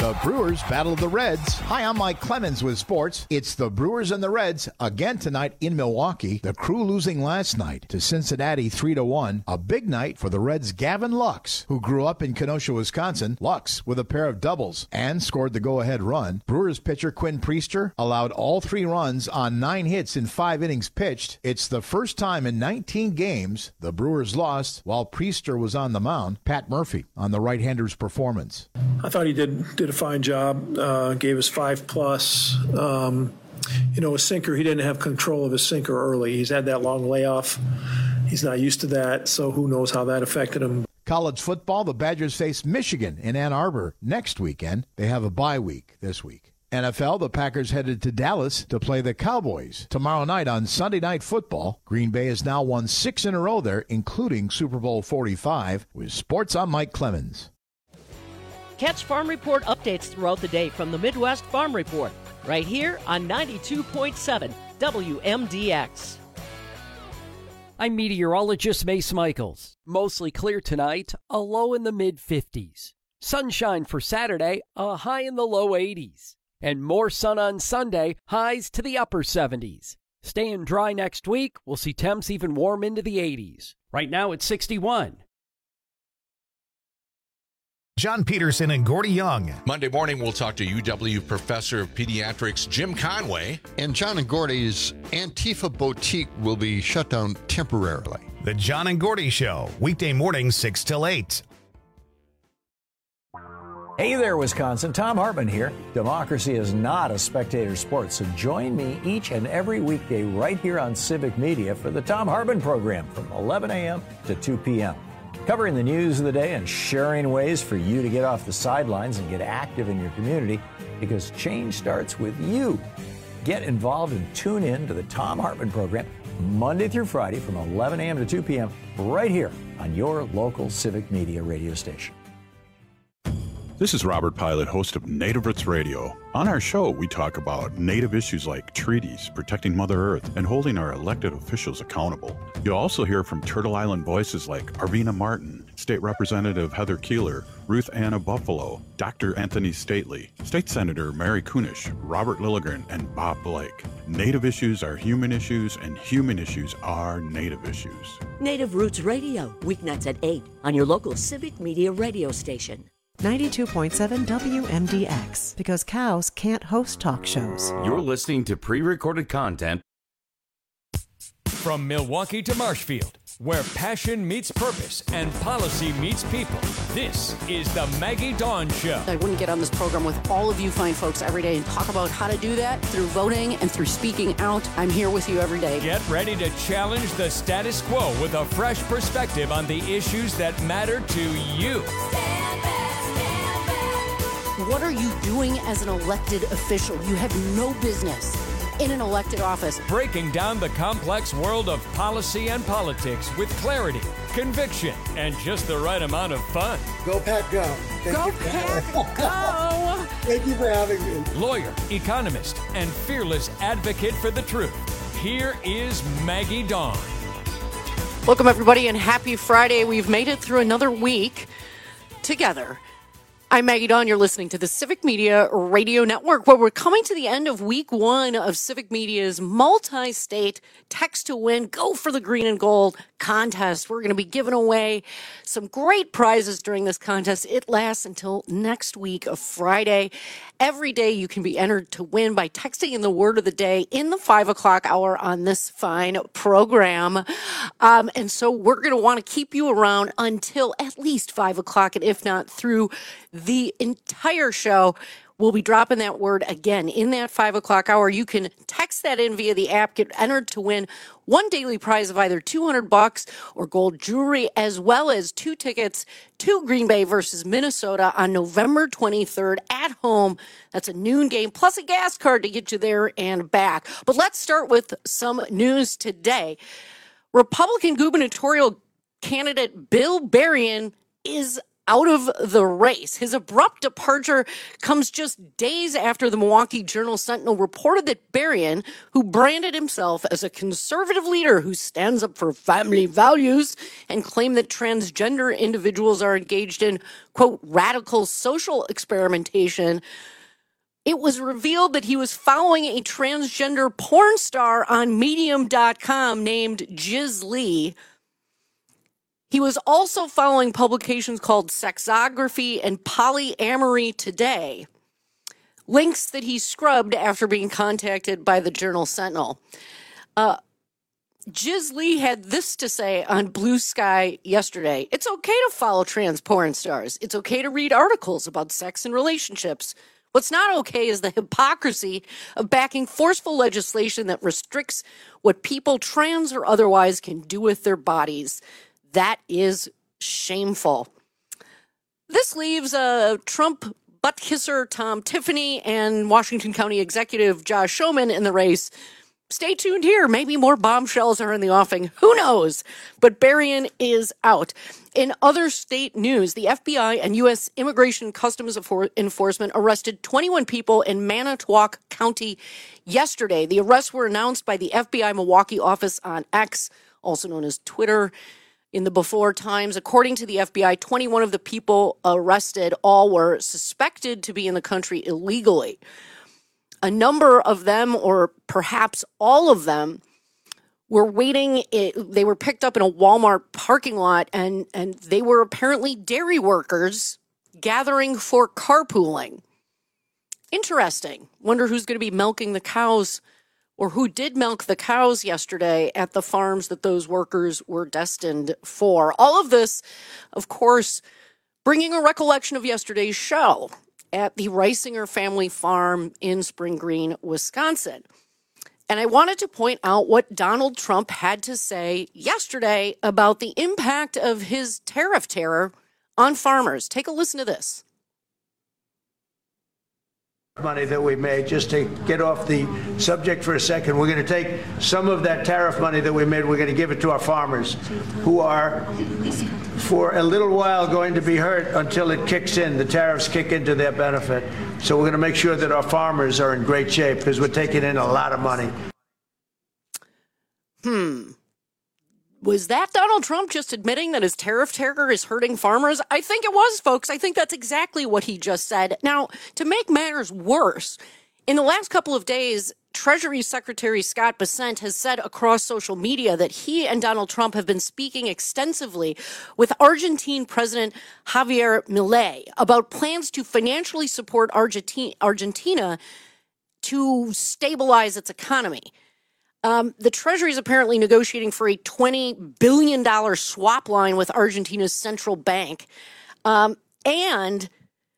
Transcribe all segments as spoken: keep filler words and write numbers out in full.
The Brewers battle the Reds. Hi, I'm Mike Clemens with sports. It's the Brewers and the Reds again tonight in Milwaukee. The Crew losing last night to Cincinnati three to one. A big night for the Reds' Gavin Lux, who grew up in Kenosha, Wisconsin. Lux with a pair of doubles and scored the go-ahead run. Brewers pitcher Quinn Priester allowed all three runs on nine hits in five innings pitched. It's the first time in nineteen games the Brewers lost while Priester was on the mound. Pat Murphy on the right-hander's performance. I thought he did did a fine job, uh, gave us five plus. Um, you know, a sinker, he didn't have control of his sinker early. He's had that long layoff. He's not used to that, so who knows how that affected him. College football, the Badgers face Michigan in Ann Arbor next weekend. They have a bye week this week. N F L, the Packers headed to Dallas to play the Cowboys tomorrow night on Sunday Night Football. Green Bay has now won six in a row there, including Super Bowl forty-five. With sports, I'm Mike Clemens. Catch Farm Report updates throughout the day from the Midwest Farm Report, right here on ninety-two point seven W M D X. I'm meteorologist Mace Michaels. Mostly clear tonight, a low in the mid fifties. Sunshine for Saturday, a high in the low eighties. And more sun on Sunday, highs to the upper seventies. Staying dry next week, we'll see temps even warm into the eighties. Right now it's sixty-one. John Peterson and Gordy Young. Monday morning, we'll talk to U W Professor of Pediatrics Jim Conway. And John and Gordy's Antifa Boutique will be shut down temporarily. The John and Gordy Show, weekday mornings six till eight. Hey there, Wisconsin. Tom Hartman here. Democracy is not a spectator sport, so join me each and every weekday right here on Civic Media for the Tom Hartman program from eleven a.m. to two p.m. Covering the news of the day and sharing ways for you to get off the sidelines and get active in your community, because change starts with you. Get involved and tune in to the Tom Hartman program Monday through Friday from eleven a.m. to two p.m. right here on your local Civic Media radio station. This is Robert Pilot, host of Native Roots Radio. On our show, we talk about Native issues like treaties, protecting Mother Earth, and holding our elected officials accountable. You'll also hear from Turtle Island voices like Arvina Martin, State Representative Heather Keeler, Ruth Anna Buffalo, Doctor Anthony Stately, State Senator Mary Kunish, Robert Lilligren, and Bob Blake. Native issues are human issues, and human issues are Native issues. Native Roots Radio, weeknights at eight on your local Civic Media radio station. ninety-two point seven W M D X, because cows can't host talk shows. You're listening to pre-recorded content. From Milwaukee to Marshfield, where passion meets purpose and policy meets people, this is the Maggie Dawn Show. I wouldn't get on this program with all of you fine folks every day and talk about how to do that through voting and through speaking out. I'm here with you every day. Get ready to challenge the status quo with a fresh perspective on the issues that matter to you. What are you doing as an elected official? You have no business in an elected office. Breaking down the complex world of policy and politics with clarity, conviction, and just the right amount of fun. Go Pat, go. Thank go you. Pat, go. Thank you for having me. Lawyer, economist, and fearless advocate for the truth. Here is Maggie Dawn. Welcome, everybody, and happy Friday. We've made it through another week together. I'm Maggie Dawn. You're listening to the Civic Media Radio Network, where we're coming to the end of week one of Civic Media's multi-state text to win, go for the green and gold contest. We're going to be giving away some great prizes during this contest. It lasts until next week of Friday. Every day you can be entered to win by texting in the word of the day in the five o'clock hour on this fine program. Um, and so we're going to want to keep you around until at least five o'clock, and if not through the entire show. We'll be dropping that word again in that five o'clock hour. You can text that in via the app, get entered to win one daily prize of either two hundred bucks or gold jewelry, as well as two tickets to Green Bay versus Minnesota on November twenty-third at home. That's a noon game, plus a gas card to get you there and back. But let's start with some news today. Republican gubernatorial candidate Bill Berrien is out of the race. His abrupt departure comes just days after the Milwaukee Journal-Sentinel reported that Berrien, who branded himself as a conservative leader who stands up for family values and claimed that transgender individuals are engaged in, quote, radical social experimentation, it was revealed that he was following a transgender porn star on Medium dot com named Jiz Lee. He was also following publications called Sexography and Polyamory Today, links that he scrubbed after being contacted by the Journal-Sentinel. Uh, Jiz Lee had this to say on Blue Sky yesterday. It's okay to follow trans porn stars. It's okay to read articles about sex and relationships. What's not okay is the hypocrisy of backing forceful legislation that restricts what people, trans or otherwise, can do with their bodies. That is shameful. This leaves uh, Trump butt kisser Tom Tiffany and Washington County Executive Josh Schoeman in the race. Stay tuned here. Maybe more bombshells are in the offing. Who knows? But Berrien is out. In other state news, the F B I and U S Immigration Customs Enforcement arrested twenty-one people in Manitowoc County yesterday. The arrests were announced by the F B I Milwaukee office on X, also known as Twitter, in the before times. According to the F B I, twenty-one of the people arrested, all were suspected to be in the country illegally. A number of them, or perhaps all of them, were waiting. They were picked up in a Walmart parking lot, and, and they were apparently dairy workers gathering for carpooling. Interesting. Wonder who's going to be milking the cows, or who did milk the cows yesterday at the farms that those workers were destined for. All of this, of course, bringing a recollection of yesterday's show at the Reisinger family farm in Spring Green, Wisconsin. And I wanted to point out what Donald Trump had to say yesterday about the impact of his tariff terror on farmers. Take a listen to this. Money that we made, just to get off the subject for a second, we're going to take some of that tariff money that we made, we're going to give it to our farmers, who are for a little while going to be hurt until it kicks in, the tariffs kick into their benefit. So we're going to make sure that our farmers are in great shape, because we're taking in a lot of money. Hmm. Was that Donald Trump just admitting that his tariff terror is hurting farmers? I think it was, folks. I think that's exactly what he just said. Now, to make matters worse, in the last couple of days, Treasury Secretary Scott Bessent has said across social media that he and Donald Trump have been speaking extensively with Argentine President Javier Milei about plans to financially support Argentina, Argentina to stabilize its economy. Um, the Treasury is apparently negotiating for a twenty billion dollars swap line with Argentina's central bank. Um, and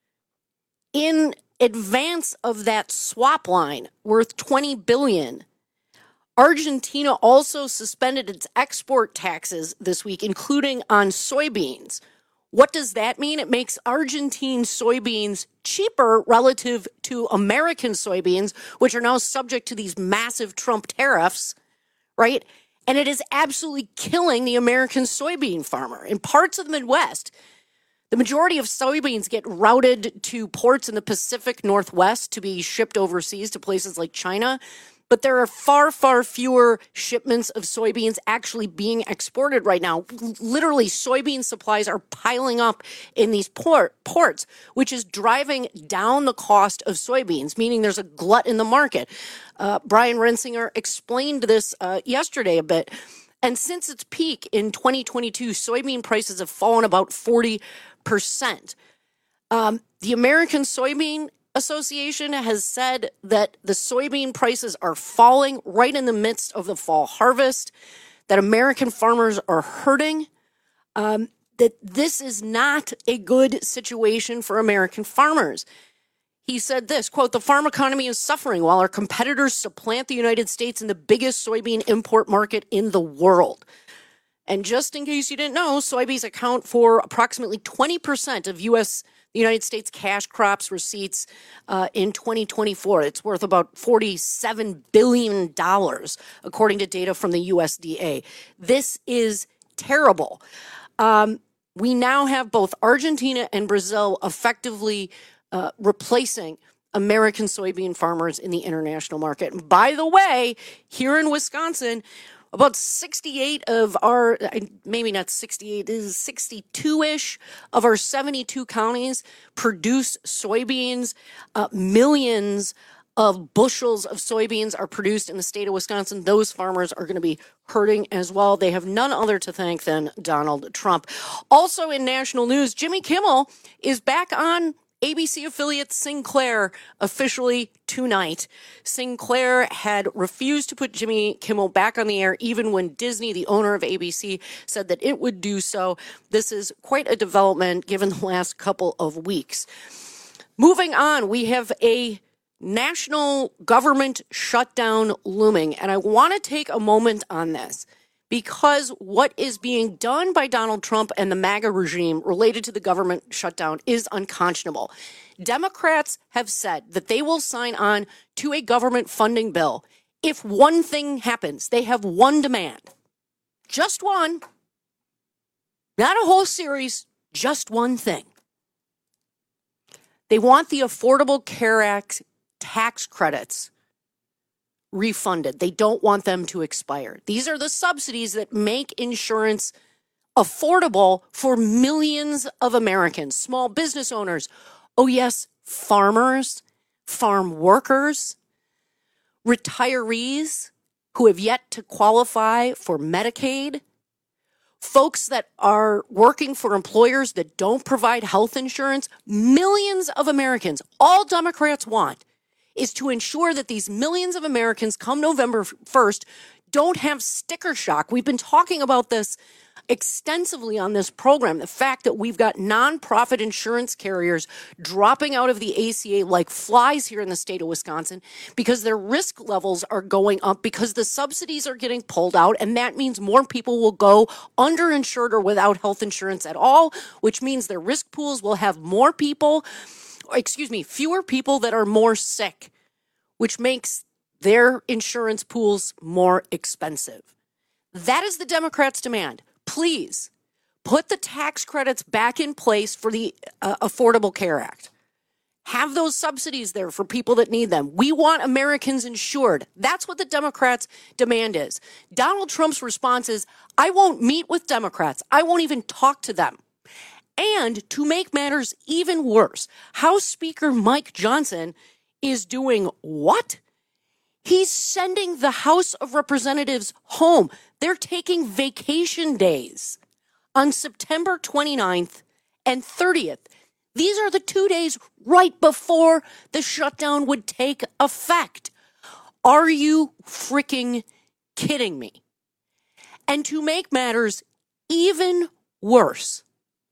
in advance of that swap line worth twenty billion dollars, Argentina also suspended its export taxes this week, including on soybeans. What does that mean? It makes Argentine soybeans cheaper relative to American soybeans, which are now subject to these massive Trump tariffs, right? And it is absolutely killing the American soybean farmer. In parts of the Midwest, the majority of soybeans get routed to ports in the Pacific Northwest to be shipped overseas to places like China. But there are far, far fewer shipments of soybeans actually being exported right now. Literally, soybean supplies are piling up in these port, ports, which is driving down the cost of soybeans, meaning there's a glut in the market. Uh, Brian Rensinger explained this uh, yesterday a bit. And since its peak in twenty twenty-two, soybean prices have fallen about forty percent. Um, the American Soybean Association has said that the soybean prices are falling right in the midst of the fall harvest, that American farmers are hurting, um, that this is not a good situation for American farmers. He said this, quote, "The farm economy is suffering while our competitors supplant the United States in the biggest soybean import market in the world." And just in case you didn't know, soybeans account for approximately twenty percent of U S the United States cash crops receipts uh, in twenty twenty-four. It's worth about forty-seven billion dollars, according to data from the U S D A. This is terrible. Um, we now have both Argentina and Brazil effectively uh, replacing American soybean farmers in the international market. And by the way, here in Wisconsin, about sixty-eight of our, maybe not sixty-eight, this is sixty-two-ish of our seventy-two counties produce soybeans. Uh, millions of bushels of soybeans are produced in the state of Wisconsin. Those farmers are going to be hurting as well. They have none other to thank than Donald Trump. Also in national news, Jimmy Kimmel is back on A B C affiliate Sinclair officially tonight. Sinclair had refused to put Jimmy Kimmel back on the air even when Disney, the owner of A B C, said that it would do so. This is quite a development given the last couple of weeks. Moving on, we have a national government shutdown looming, and I want to take a moment on this, because what is being done by Donald Trump and the MAGA regime related to the government shutdown is unconscionable. Democrats have said that they will sign on to a government funding bill if one thing happens. They have one demand. Just one. Not a whole series, just one thing. They want the Affordable Care Act tax credits refunded. They don't want them to expire. These are the subsidies that make insurance affordable for millions of Americans, small business owners. Oh, yes, farmers, farm workers, retirees who have yet to qualify for Medicaid, folks that are working for employers that don't provide health insurance. Millions of Americans, all Democrats want is to ensure that these millions of Americans come November first don't have sticker shock. We've been talking about this extensively on this program, the fact that we've got nonprofit insurance carriers dropping out of the A C A like flies here in the state of Wisconsin because their risk levels are going up, because the subsidies are getting pulled out, and that means more people will go underinsured or without health insurance at all, which means their risk pools will have more people excuse me, fewer people that are more sick, which makes their insurance pools more expensive. That is the Democrats' demand. Please put the tax credits back in place for the uh, Affordable Care Act. Have those subsidies there for people that need them. We want Americans insured. That's what the Democrats' demand is. Donald Trump's response is, I won't meet with Democrats. I won't even talk to them. And to make matters even worse, House Speaker Mike Johnson is doing what? He's sending the House of Representatives home. They're taking vacation days on September twenty-ninth and thirtieth. These are the two days right before the shutdown would take effect. Are you freaking kidding me? And to make matters even worse,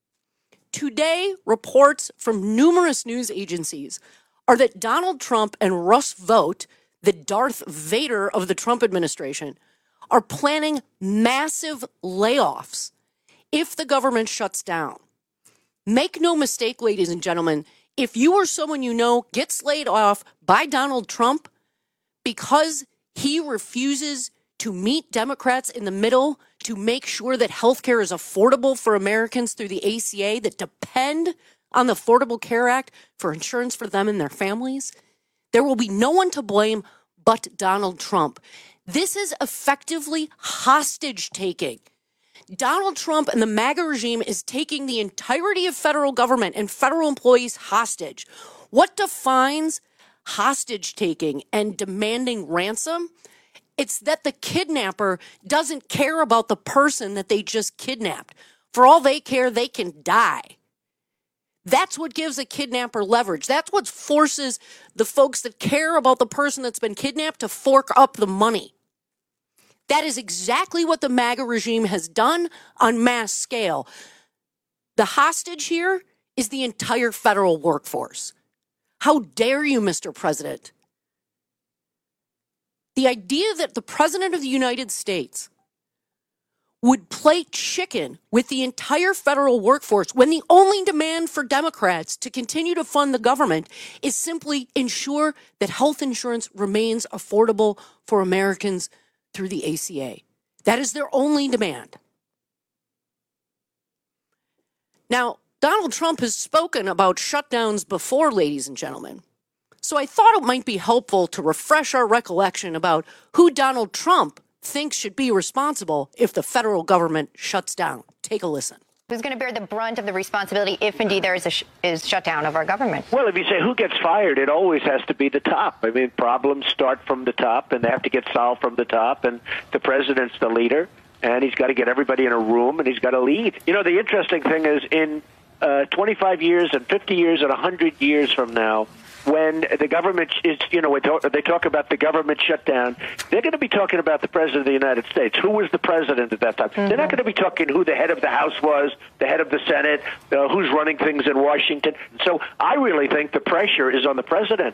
today, reports from numerous news agencies are that Donald Trump and Russ Vought, the Darth Vader of the Trump administration, are planning massive layoffs if the government shuts down. Make no mistake, ladies and gentlemen, if you or someone you know gets laid off by Donald Trump because he refuses to meet Democrats in the middle to make sure that health care is affordable for Americans through the A C A that depend on the Affordable Care Act for insurance for them and their families, there will be no one to blame but Donald Trump. This is effectively hostage taking. Donald Trump and the MAGA regime is taking the entirety of federal government and federal employees hostage. What defines hostage taking and demanding ransom? It's that the kidnapper doesn't care about the person that they just kidnapped. For all they care, they can die. That's what gives a kidnapper leverage. That's what forces the folks that care about the person that's been kidnapped to fork up the money. That is exactly what the MAGA regime has done on mass scale. The hostage here is the entire federal workforce. How dare you, Mister President? The idea that the President of the United States would play chicken with the entire federal workforce when the only demand for Democrats to continue to fund the government is simply ensure that health insurance remains affordable for Americans through the A C A. That is their only demand. Now, Donald Trump has spoken about shutdowns before, ladies and gentlemen. So I thought it might be helpful to refresh our recollection about who Donald Trump thinks should be responsible if the federal government shuts down. Take a listen. Who's going to bear the brunt of the responsibility if indeed there is a sh- is shutdown of our government? Well, if you say who gets fired, it always has to be the top. I mean, problems start from the top, and they have to get solved from the top, and the president's the leader, and he's got to get everybody in a room, and he's got to lead. You know, the interesting thing is in uh, twenty-five years and fifty years and one hundred years from now, when the government is, you know, they talk about the government shutdown, they're going to be talking about the president of the United States. Who was the president at that time? Mm-hmm. They're not going to be talking who the head of the House was, the head of the Senate, uh, who's running things in Washington. So I really think the pressure is on the president.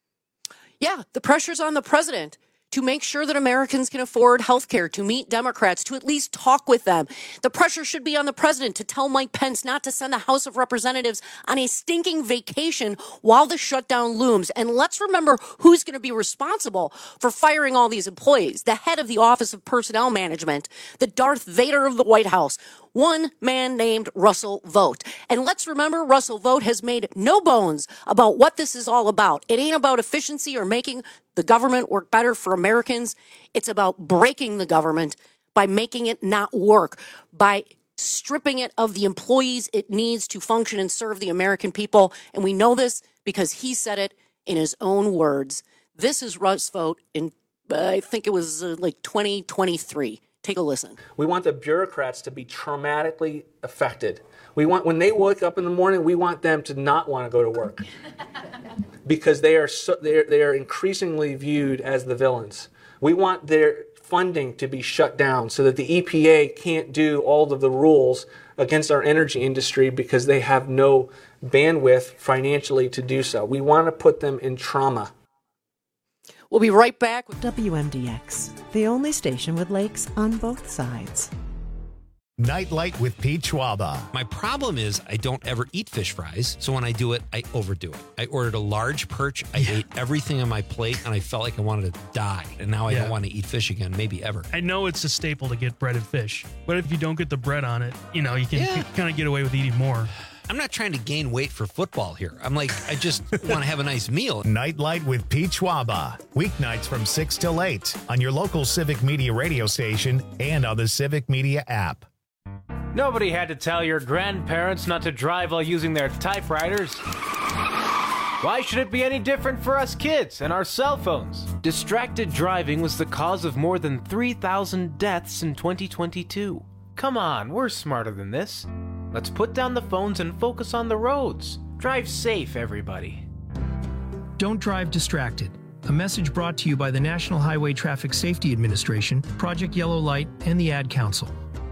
Yeah, the pressure's on the president to make sure that Americans can afford health care, to meet Democrats, to at least talk with them. The pressure should be on the president to tell Mike Pence not to send the House of Representatives on a stinking vacation while the shutdown looms. And let's remember who's going to be responsible for firing all these employees. The head of the Office of Personnel Management, the Darth Vader of the White House, one man named Russell Vought. And let's remember, Russell Vought has made no bones about what this is all about. It ain't about efficiency or making the government work better for Americans. It's about breaking the government by making it not work, by stripping it of the employees it needs to function and serve the American people. And we know this because he said it in his own words. This is Russ Vought in, uh, I think it was uh, like twenty twenty-three. Take a listen. We want the bureaucrats to be traumatically affected. We want, when they wake up in the morning, we want them to not want to go to work because they are so, they are, they are increasingly viewed as the villains. We want their funding to be shut down so that the E P A can't do all of the rules against our energy industry because they have no bandwidth financially to do so. We want to put them in trauma. We'll be right back with W M D X, the only station with lakes on both sides. Nightlight with Pete Schwaba. My problem is I don't ever eat fish fries, so when I do it, I overdo it. I ordered a large perch, I yeah. ate everything on my plate, and I felt like I wanted to die. And now I yeah. don't want to eat fish again, maybe ever. I know it's a staple to get breaded fish, but if you don't get the bread on it, you know, you can yeah. kind of get away with eating more. I'm not trying to gain weight for football here. I'm like, I just want to have a nice meal. Nightlight with Pete Schwaba. Weeknights from six till eight on your local Civic Media radio station and on the Civic Media app. Nobody had to tell your grandparents not to drive while using their typewriters. Why should it be any different for us kids and our cell phones? Distracted driving was the cause of more than three thousand deaths in twenty twenty-two. Come on, we're smarter than this. Let's put down the phones and focus on the roads. Drive safe, everybody. Don't drive distracted. A message brought to you by the National Highway Traffic Safety Administration, Project Yellow Light, and the Ad Council.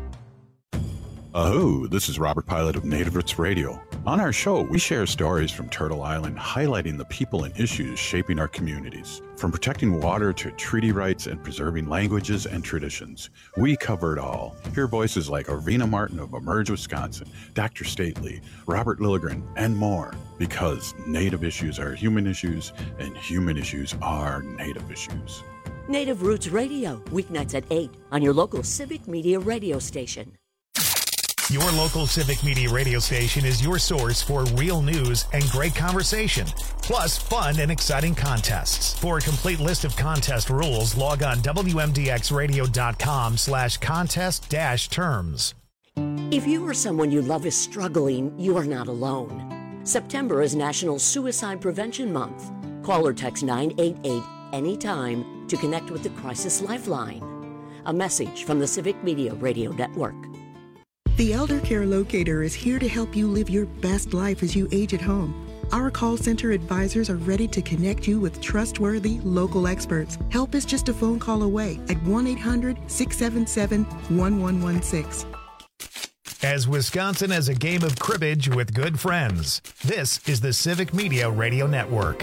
Oh, this is Robert Pilot of Native Roots Radio. On our show, we share stories from Turtle Island, highlighting the people and issues shaping our communities. From protecting water to treaty rights and preserving languages and traditions, we cover it all. Hear voices like Arvina Martin of Emerge, Wisconsin, Doctor Stately, Robert Lilligren, and more. Because Native issues are human issues, and human issues are Native issues. Native Roots Radio, weeknights at eight on your local Civic Media radio station. Your local Civic Media radio station is your source for real news and great conversation, plus fun and exciting contests. For a complete list of contest rules, log on W M D X radio dot com slash contest dash terms. If you or someone you love is struggling, you are not alone. September is National Suicide Prevention Month. Call or text nine eight eight anytime to connect with the Crisis Lifeline. A message from the Civic Media Radio Network. The Elder Care Locator is here to help you live your best life as you age at home. Our call center advisors are ready to connect you with trustworthy local experts. Help is just a phone call away at one eight hundred six seven seven one one one six. As Wisconsin has a game of cribbage with good friends, this is the Civic Media Radio Network.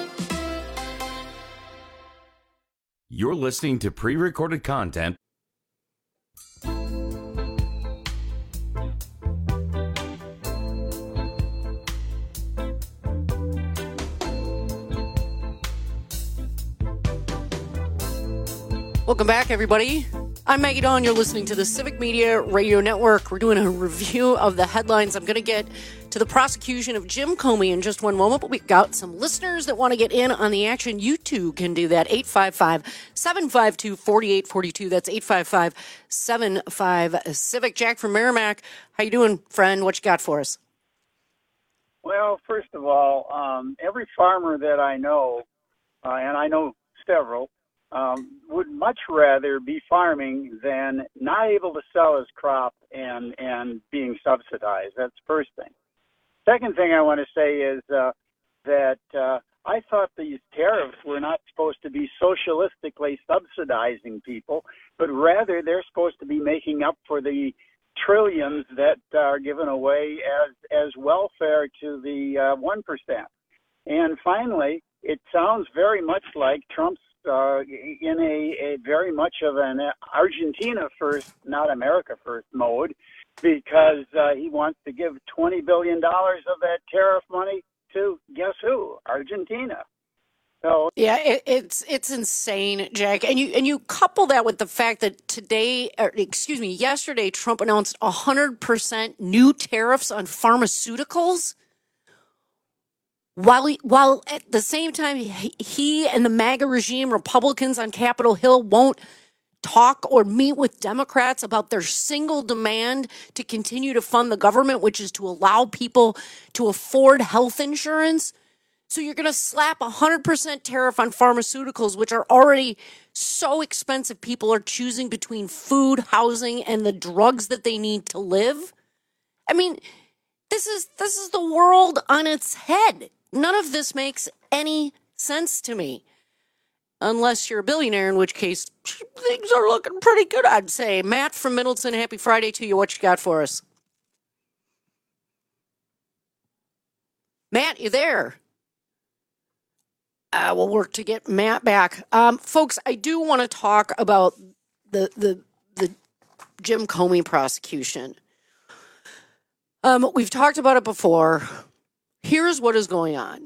You're listening to pre-recorded content. Welcome back, everybody. I'm Maggie Dawn. You're listening to the Civic Media Radio Network. We're doing a review of the headlines. I'm going to get to the prosecution of Jim Comey in just one moment, but we've got some listeners that want to get in on the action. You too can do that. eight five five, seven five two, four eight four two. That's eight five five, seven five, Civic. Jack from Merrimack. How you doing, friend? What you got for us? Well, first of all, um, every farmer that I know, uh, and I know several, um, would much rather be farming than not able to sell his crop and, and being subsidized. That's the first thing. Second thing I want to say is uh, that uh, I thought these tariffs were not supposed to be socialistically subsidizing people, but rather they're supposed to be making up for the trillions that are given away as as welfare to the uh, one percent. And finally, it sounds very much like Trump's uh, in a, a very much of an Argentina first, not America first mode, because uh, he wants to give twenty billion dollars of that tariff money to, guess who? Argentina. So yeah, it, it's it's insane, Jack. And you and you couple that with the fact that today, or excuse me, yesterday, Trump announced one hundred percent new tariffs on pharmaceuticals. While he, while at the same time, he, he and the MAGA regime, Republicans on Capitol Hill, won't talk or meet with Democrats about their single demand to continue to fund the government, which is to allow people to afford health insurance. So you're going to slap a one hundred percent tariff on pharmaceuticals, which are already so expensive. People are choosing between food, housing, and the drugs that they need to live. I mean, this is this is the world on its head. None of this makes any sense to me. Unless you're a billionaire, in which case things are looking pretty good, I'd say. Matt from Middleton, happy Friday to you. What you got for us? Matt, you there? Uh, we'll work to get Matt back. Um, folks, I do want to talk about the the the Jim Comey prosecution. Um, we've talked about it before. Here's what is going on.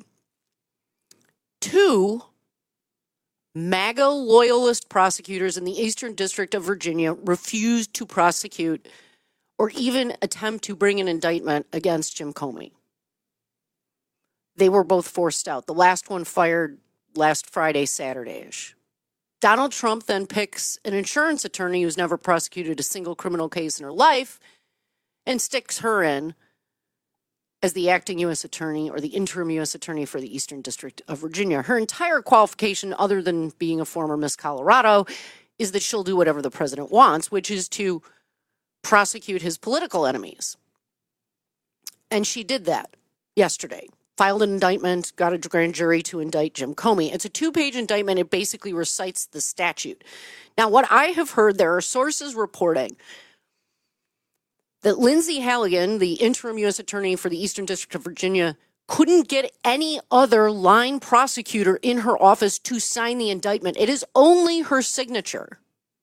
Two MAGA loyalist prosecutors in the Eastern District of Virginia refused to prosecute or even attempt to bring an indictment against Jim Comey. They were both forced out. The last one fired last Friday, Saturday-ish. Donald Trump then picks an insurance attorney who's never prosecuted a single criminal case in her life and sticks her in as the acting U S attorney or the interim U S attorney for the Eastern District of Virginia. Her entire qualification, other than being a former Miss Colorado, is that she'll do whatever the president wants, which is to prosecute his political enemies. And she did that yesterday. Filed an indictment, got a grand jury to indict Jim Comey. It's a two-page indictment. It basically recites the statute. Now, what I have heard, there are sources reporting that Lindsay Halligan, the interim U S attorney for the Eastern District of Virginia, couldn't get any other line prosecutor in her office to sign the indictment. It is only her signature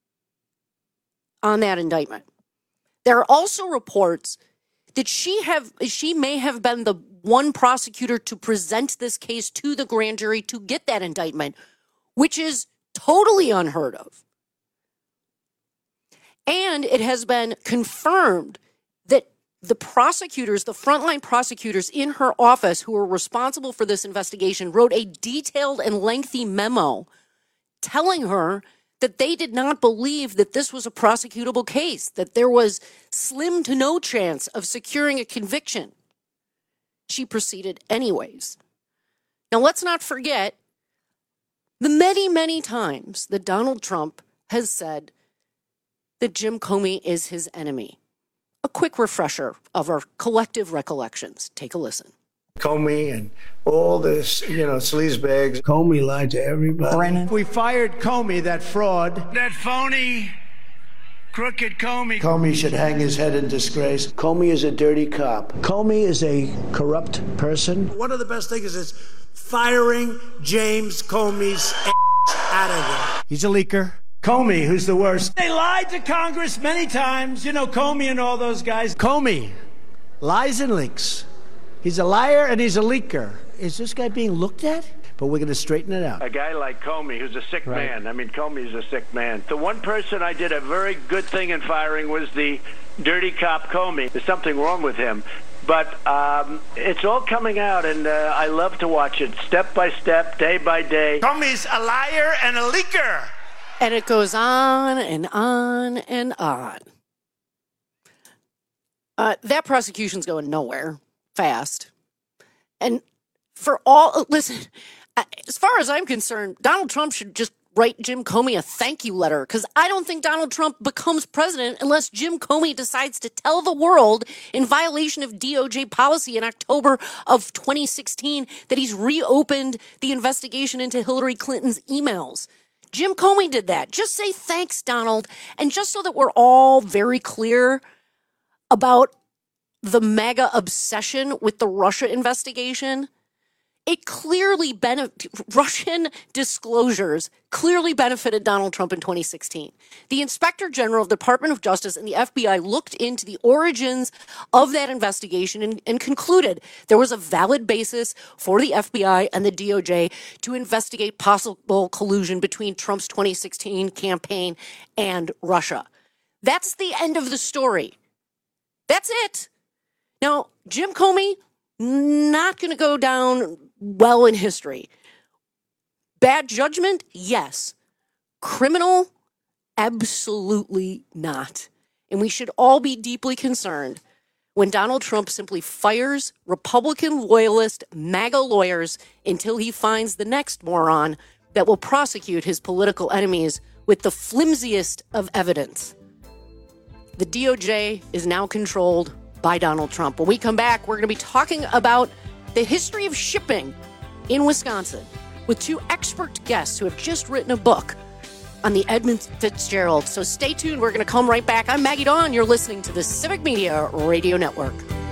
on that indictment. There are also reports that she have she may have been the one prosecutor to present this case to the grand jury to get that indictment, which is totally unheard of. And it has been confirmed that the prosecutors, the frontline prosecutors in her office who were responsible for this investigation, wrote a detailed and lengthy memo telling her that they did not believe that this was a prosecutable case, that there was slim to no chance of securing a conviction. She proceeded anyways. Now, let's not forget the many, many times that Donald Trump has said that Jim Comey is his enemy. A quick refresher of our collective recollections. Take a listen. Comey and all this, you know, sleazebags. Comey lied to everybody. Brennan. We fired Comey, that fraud. That phony, crooked Comey. Comey should hang his head in disgrace. Comey is a dirty cop. Comey is a corrupt person. One of the best things is firing James Comey's out of there. He's a leaker. Comey, who's the worst. They lied to Congress many times. You know, Comey and all those guys. Comey lies and leaks. He's a liar and he's a leaker. Is this guy being looked at? but we're going to straighten it out. A guy like Comey, who's a sick Right. man. I mean, Comey's a sick man. The one person I did a very good thing in firing was the dirty cop Comey. There's something wrong with him. But um, it's all coming out, and uh, I love to watch it step by step, day by day. Comey's a liar and a leaker. And it goes on and on and on. Uh, that prosecution's going nowhere fast. And for all, listen, as far as I'm concerned, Donald Trump should just write Jim Comey a thank you letter, because I don't think Donald Trump becomes president unless Jim Comey decides to tell the world, in violation of D O J policy in October of twenty sixteen, that he's reopened the investigation into Hillary Clinton's emails. Jim Comey did that. Just say thanks, Donald. And just so that we're all very clear about the mega obsession with the Russia investigation, it clearly benefit Russian disclosures clearly benefited Donald Trump in twenty sixteen. The Inspector General of the Department of Justice and the F B I looked into the origins of that investigation and, and concluded there was a valid basis for the F B I and the D O J to investigate possible collusion between Trump's twenty sixteen campaign and Russia. That's the end of the story. That's it. Now, Jim Comey, not going to go down well in history. Bad judgment? Yes. Criminal? Absolutely not. And we should all be deeply concerned when Donald Trump simply fires Republican loyalist MAGA lawyers until he finds the next moron that will prosecute his political enemies with the flimsiest of evidence. The D O J is now controlled by Donald Trump. When we come back, we're going to be talking about the history of shipping in Wisconsin with two expert guests who have just written a book on the Edmund Fitzgerald. So stay tuned. We're going to come right back. I'm Maggie Dawn. You're listening to the Civic Media Radio Network.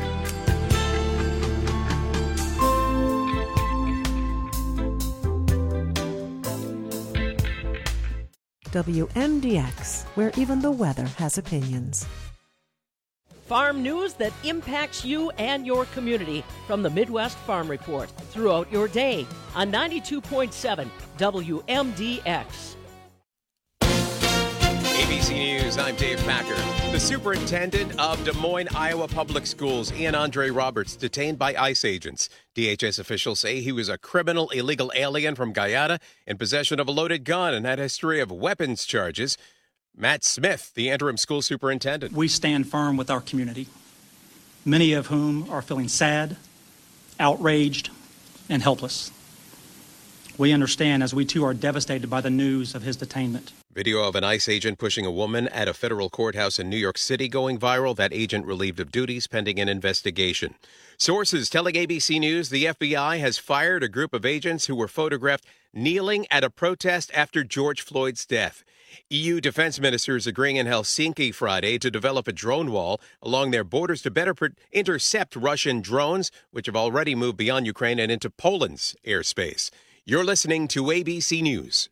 W M D X, where even the weather has opinions. Farm news that impacts you and your community from the Midwest Farm Report throughout your day on ninety-two point seven W M D X. A B C News, I'm Dave Packer. The superintendent of Des Moines, Iowa Public Schools, Ian Andre Roberts, detained by ICE agents. D H S officials say he was a criminal illegal alien from Guyana in possession of a loaded gun and had a history of weapons charges. Matt Smith, the interim school superintendent. We stand firm with our community, many of whom are feeling sad, outraged, and helpless. We understand as we too are devastated by the news of his detainment. Video of an ICE agent pushing a woman at a federal courthouse in New York City going viral. That agent relieved of duties pending an investigation. Sources telling A B C News the F B I has fired a group of agents who were photographed kneeling at a protest after George Floyd's death. E U defense ministers agreeing in Helsinki Friday to develop a drone wall along their borders to better per- intercept Russian drones, which have already moved beyond Ukraine and into Poland's airspace. You're listening to A B C News.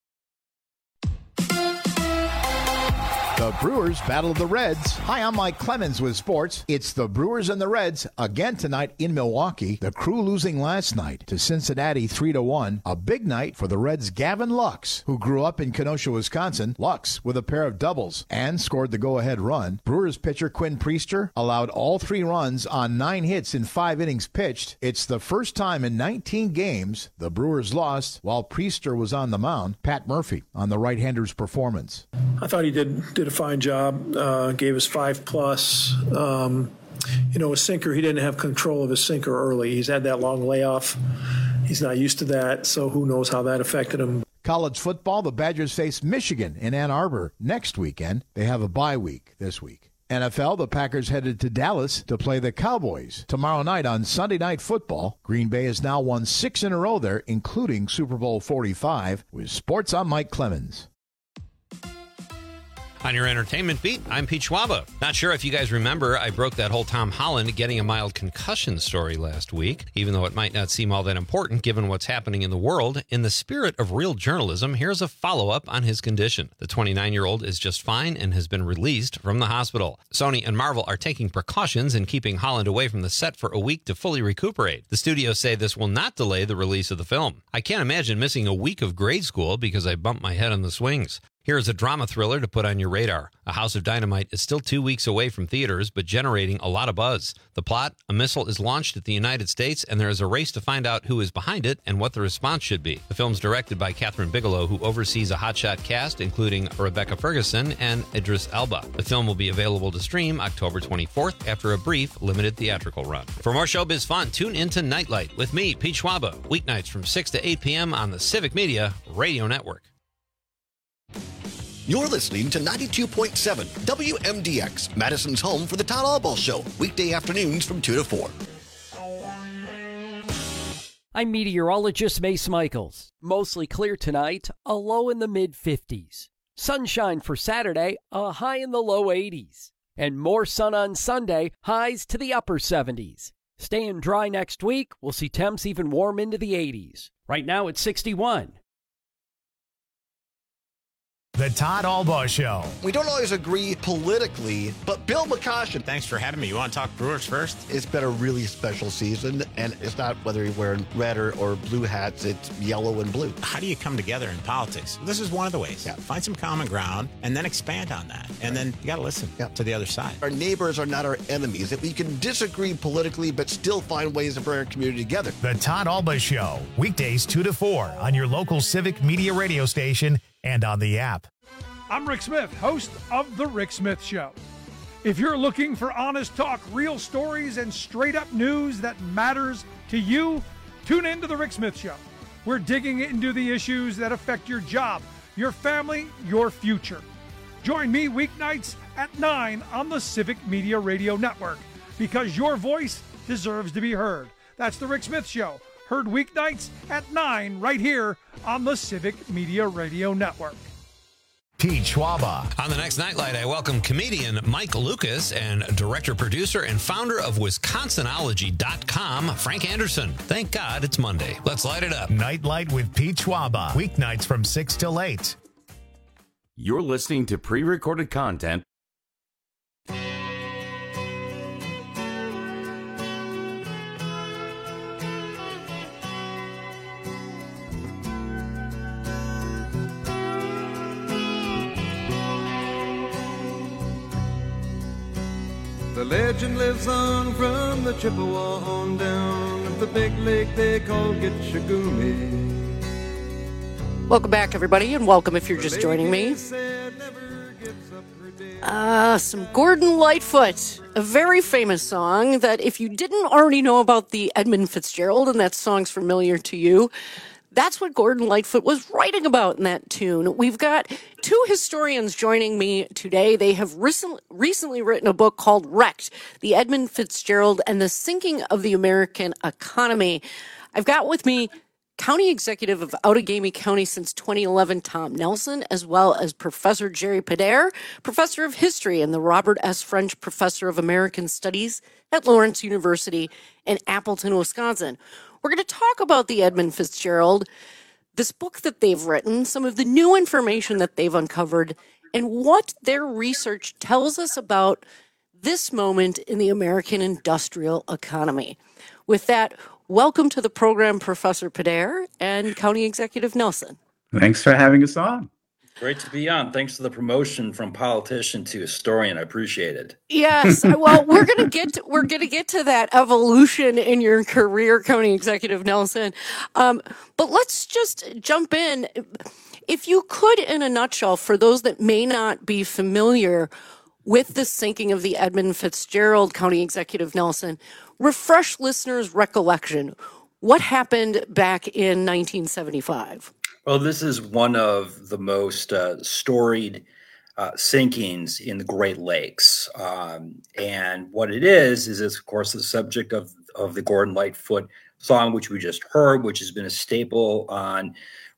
The Brewers battle the Reds. Hi, I'm Mike Clemens with sports. It's the Brewers and the Reds again tonight in Milwaukee. The Crew losing last night to Cincinnati three to one. A big night for the Reds' Gavin Lux, who grew up in Kenosha, Wisconsin. Lux with a pair of doubles and scored the go-ahead run. Brewers pitcher Quinn Priester allowed all three runs on nine hits in five innings pitched. It's the first time in nineteen games the Brewers lost while Priester was on the mound. Pat Murphy on the right-hander's performance. I thought he did did a fine job, uh, gave us five plus. Um, you know, a sinker, he didn't have control of his sinker early. He's had that long layoff. He's not used to that, so who knows how that affected him. College football, the Badgers face Michigan in Ann Arbor next weekend. They have a bye week this week. N F L, the Packers headed to Dallas to play the Cowboys tomorrow night on Sunday Night Football. Green Bay has now won six in a row there, including Super Bowl forty-five. With sports, I'm Mike Clemens. On your entertainment beat, I'm Pete Schwaba. Not sure if you guys remember, I broke that whole Tom Holland getting a mild concussion story last week. Even though it might not seem all that important given what's happening in the world, in the spirit of real journalism, here's a follow-up on his condition. The twenty-nine-year-old is just fine and has been released from the hospital. Sony and Marvel are taking precautions and keeping Holland away from the set for a week to fully recuperate. The studios say this will not delay the release of the film. I can't imagine missing a week of grade school because I bumped my head on the swings. Here's a drama thriller to put on your radar. A House of Dynamite is still two weeks away from theaters, but generating a lot of buzz. The plot, a missile is launched at the United States, and there is a race to find out who is behind it and what the response should be. The film's directed by Catherine Bigelow, who oversees a hotshot cast, including Rebecca Ferguson and Idris Elba. The film will be available to stream October twenty-fourth after a brief, limited theatrical run. For more showbiz fun, tune into Nightlight with me, Pete Schwaba, weeknights from six to eight p.m. on the Civic Media Radio Network. You're listening to ninety-two point seven W M D X, Madison's home for the Todd Albaugh Show, weekday afternoons from two to four. I'm meteorologist Mace Michaels. Mostly clear tonight, a low in the mid fifties. Sunshine for Saturday, a high in the low eighties. And more sun on Sunday, highs to the upper seventies. Staying dry next week, we'll see temps even warm into the eighties. Right now it's sixty-one. The Todd Albaugh Show. We don't always agree politically, but Bill McCoshen. Thanks for having me. You want to talk Brewers first? It's been a really special season, and it's not whether you're wearing red or, or blue hats, it's yellow and blue. How do you come together in politics? This is one of the ways. Yeah. Find some common ground and then expand on that. And right. then you got to listen yeah. to the other side. Our neighbors are not our enemies. If we can disagree politically, but still find ways to bring our community together. The Todd Albaugh Show, weekdays two to four on your local Civic Media radio station and on the app. I'm Rick Smith, host of The Rick Smith Show. If you're looking for honest talk, real stories, and straight-up news that matters to you, tune in to The Rick Smith Show. We're digging into the issues that affect your job, your family, your future. Join me weeknights at nine on the Civic Media Radio Network, because your voice deserves to be heard. That's The Rick Smith Show, heard weeknights at nine right here on the Civic Media Radio Network. Pete Schwaba. On the next Nightlight, I welcome comedian Mike Lucas and director, producer, and founder of Wisconsinology dot com, Frank Anderson. Thank God it's Monday. Let's light it up. Nightlight with Pete Schwaba. Weeknights from six till eight. You're listening to pre-recorded content. The legend lives on from the Chippewa on down of the big lake they call Gitchagumi. Welcome back, everybody, and welcome if you're just joining me. Uh, some Gordon Lightfoot, a very famous song that if you didn't already know about the Edmund Fitzgerald and that song's familiar to you, that's what Gordon Lightfoot was writing about in that tune. We've got two historians joining me today. They have recently, recently written a book called Wrecked, The Edmund Fitzgerald and the Sinking of the American Economy. I've got with me County Executive of Outagamie County since twenty eleven, Tom Nelson, as well as Professor Jerry Pedair, Professor of History and the Robert S. French Professor of American Studies at Lawrence University in Appleton, Wisconsin. We're going to talk about the Edmund Fitzgerald, this book that they've written, some of the new information that they've uncovered, and what their research tells us about this moment in the American industrial economy. With that, welcome to the program, Professor Pedair and County Executive Nelson. Thanks for having us on. Great to be on. Thanks for the promotion from politician to historian. I appreciate it. Yes. Well, we're going to get to, we're going to get to that evolution in your career, County Executive Nelson. Um, but let's just jump in. If you could, in a nutshell, for those that may not be familiar with the sinking of the Edmund Fitzgerald, County Executive Nelson, refresh listeners' recollection. What happened back in nineteen seventy-five? Well, this is one of the most uh, storied uh, sinkings in the Great Lakes. Um, and what it is, is it's, of course, the subject of, of the Gordon Lightfoot song, which we just heard, which has been a staple on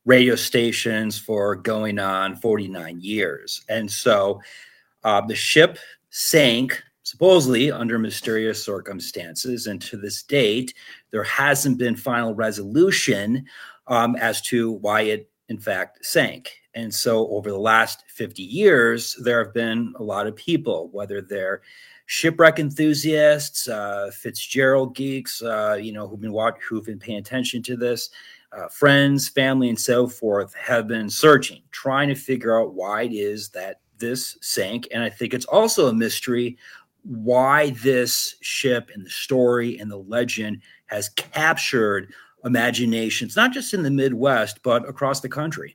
radio stations for going on forty-nine years. And so uh, the ship sank supposedly under mysterious circumstances. And to this date, there hasn't been final resolution um, as to why it, in fact, sank. And so over the last fifty years, there have been a lot of people, whether they're shipwreck enthusiasts, uh, Fitzgerald geeks, uh, you know, who've been watch- who've been paying attention to this, uh, friends, family, and so forth, have been searching, trying to figure out why it is that this sank. And I think it's also a mystery why this ship and the story and the legend has captured imaginations, not just in the Midwest, but across the country.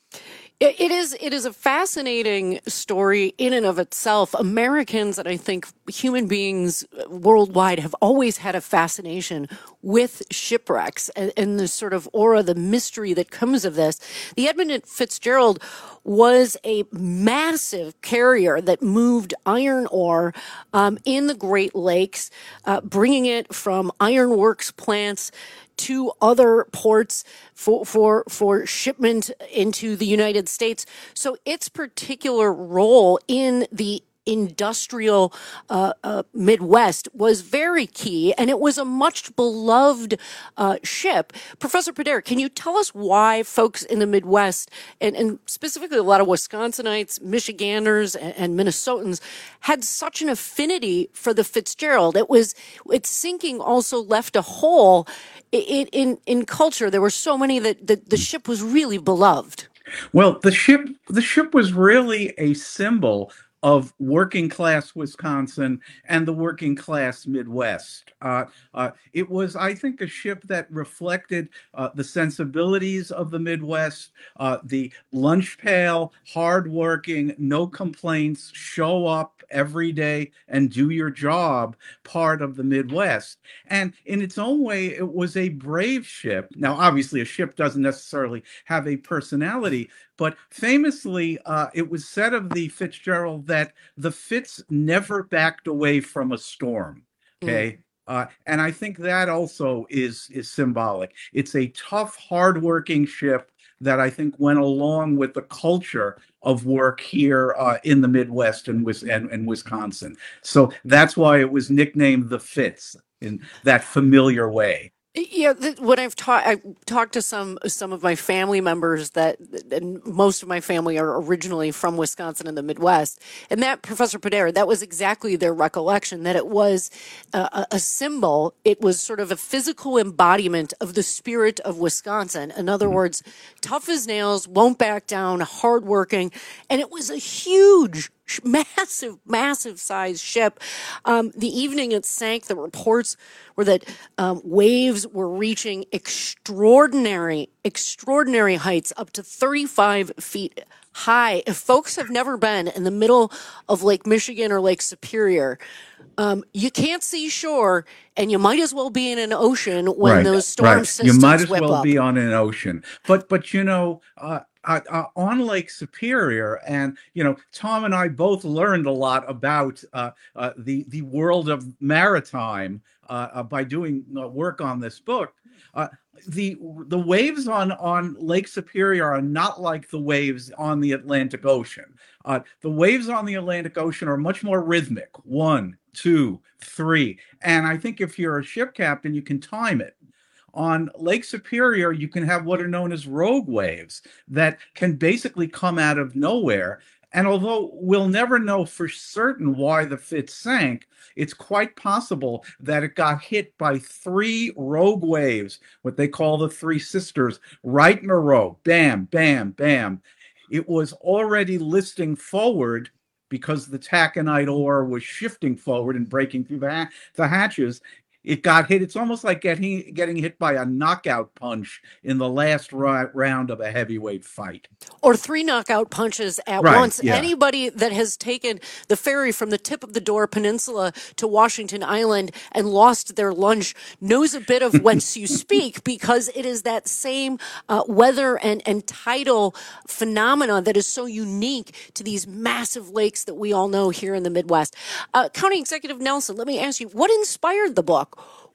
It is it is a fascinating story in and of itself. Americans and I think human beings worldwide have always had a fascination with shipwrecks and, and the sort of aura, the mystery that comes of this. The Edmund Fitzgerald was a massive carrier that moved iron ore um, in the Great Lakes, uh, bringing it from ironworks plants to other ports for, for, for shipment into the United States. So its particular role in the industrial uh, uh, Midwest was very key, and it was a much beloved uh, ship. Professor Poder, can you tell us why folks in the Midwest, and, and specifically a lot of Wisconsinites, Michiganders, and, and Minnesotans, had such an affinity for the Fitzgerald? It was its sinking also left a hole in in, in culture. There were so many that the, the ship was really beloved. Well, the ship the ship was really a symbol of working class Wisconsin and the working class Midwest. Uh, uh, it was, I think, a ship that reflected uh, the sensibilities of the Midwest, uh, the lunch pail, hardworking, no complaints, show up every day and do your job part of the Midwest. And in its own way, it was a brave ship. Now, obviously, a ship doesn't necessarily have a personality, but famously, uh, it was said of the Fitzgerald that the Fitz never backed away from a storm. Okay. Mm. Uh, and I think that also is, is symbolic. It's a tough, hardworking ship that I think went along with the culture of work here uh, in the Midwest and, and, and Wisconsin. So that's why it was nicknamed the Fitz in that familiar way. Yeah, when I've talked, I've talked to some some of my family members that, and most of my family are originally from Wisconsin and the Midwest, and that, Professor Poder, that was exactly their recollection, that it was a, a symbol. It was sort of a physical embodiment of the spirit of Wisconsin. In other words, tough as nails, won't back down, hardworking, and it was a huge, massive, massive size ship. Um, the evening it sank, the reports were that um, waves were reaching extraordinary, extraordinary heights, up to thirty-five feet high. If folks have never been in the middle of Lake Michigan or Lake Superior, um, you can't see shore, and you might as well be in an ocean when right, those storm right. systems You might as whip well up. be on an ocean. But, but you know, uh, Uh, uh, on Lake Superior, and you know, Tom and I both learned a lot about uh, uh, the the world of maritime uh, uh, by doing uh, work on this book. Uh, the the waves on on Lake Superior are not like the waves on the Atlantic Ocean. Uh, the waves on the Atlantic Ocean are much more rhythmic. One, two, three, and I think if you're a ship captain, you can time it. On Lake Superior, you can have what are known as rogue waves that can basically come out of nowhere. And although we'll never know for certain why the Fitz sank, it's quite possible that it got hit by three rogue waves, what they call the Three Sisters, right in a row. Bam, bam, bam. It was already listing forward because the taconite ore was shifting forward and breaking through the, ha- the hatches. It got hit. It's almost like getting getting hit by a knockout punch in the last ri- round of a heavyweight fight. Or three knockout punches at right, once. Yeah. Anybody that has taken the ferry from the tip of the Door Peninsula to Washington Island and lost their lunch knows a bit of whence you speak, because it is that same uh, weather and, and tidal phenomena that is so unique to these massive lakes that we all know here in the Midwest. Uh, County Executive Nelson, let me ask you, what inspired the book?